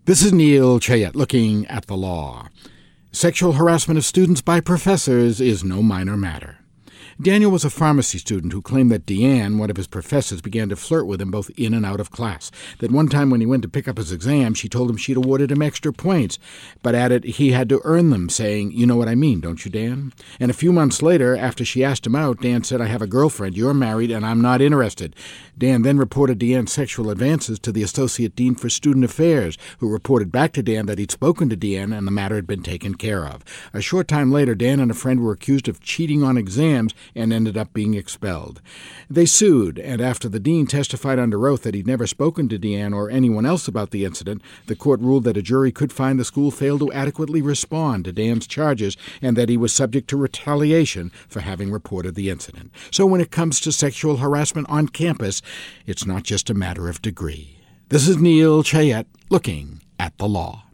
This is Neil Chayette looking at the law. Sexual harassment of students by professors is no minor matter. Daniel was a pharmacy student who claimed that Deanne, one of his professors, began to flirt with him both in and out of class. That one time when he went to pick up his exam, she told him she'd awarded him extra points, but added he had to earn them, saying, "You know what I mean, don't you, Dan?" And a few months later, after she asked him out, Dan said, "I have a girlfriend, you're married, and I'm not interested." Dan then reported Deanne's sexual advances to the Associate Dean for Student Affairs, who reported back to Dan that he'd spoken to Deanne and the matter had been taken care of. A short time later, Dan and a friend were accused of cheating on exams and ended up being expelled. They sued, and after the dean testified under oath that he'd never spoken to Deanne or anyone else about the incident, the court ruled that a jury could find the school failed to adequately respond to Dan's charges and that he was subject to retaliation for having reported the incident. So when it comes to sexual harassment on campus, it's not just a matter of degree. This is Neil Chayette looking at the law.